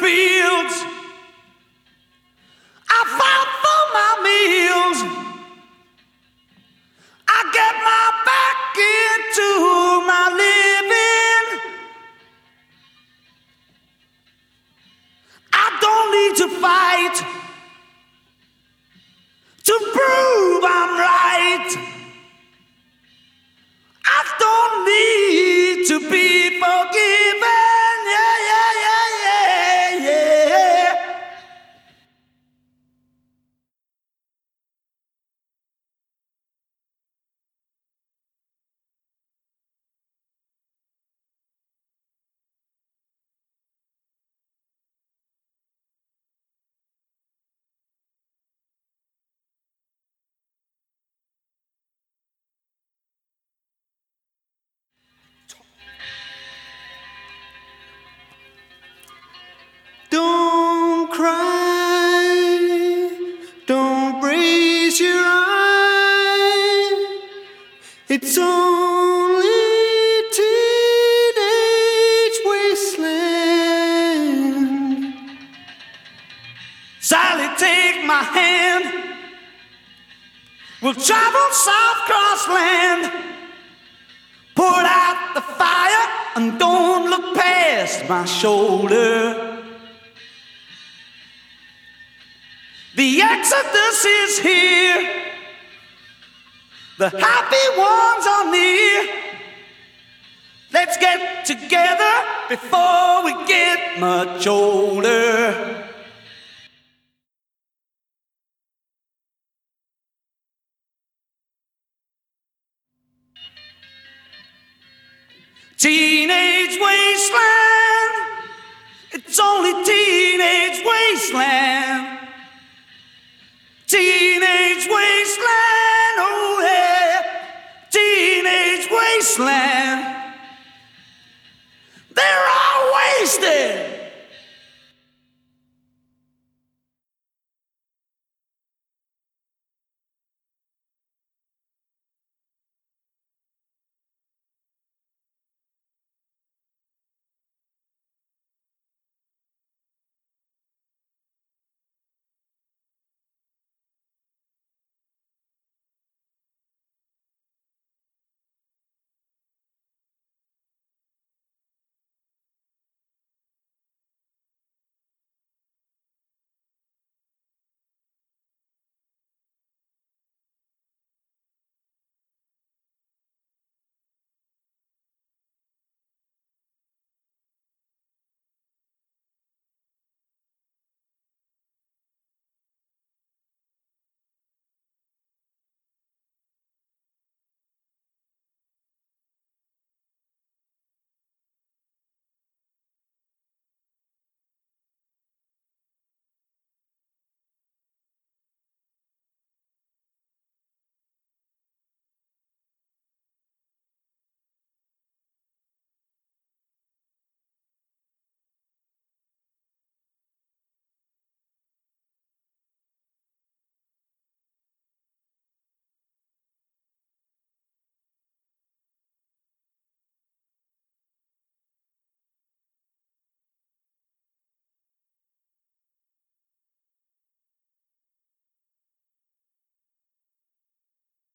fields. I fight for my meals. I get my back into my living. I don't need to fight to prove I'm right. I don't need to be forgiven. Yeah, yeah, yeah, yeah, yeah. Don't cry, don't raise your eye. It's only teenage wasteland. Sally, take my hand. We'll travel south cross land. Put out the fire and don't look past my shoulder. The exodus is here. The happy ones are near. Let's get together before we get much older. Teenage wasteland. It's only teenage wasteland. Teenage wasteland, oh yeah, teenage wasteland. They're all wasted.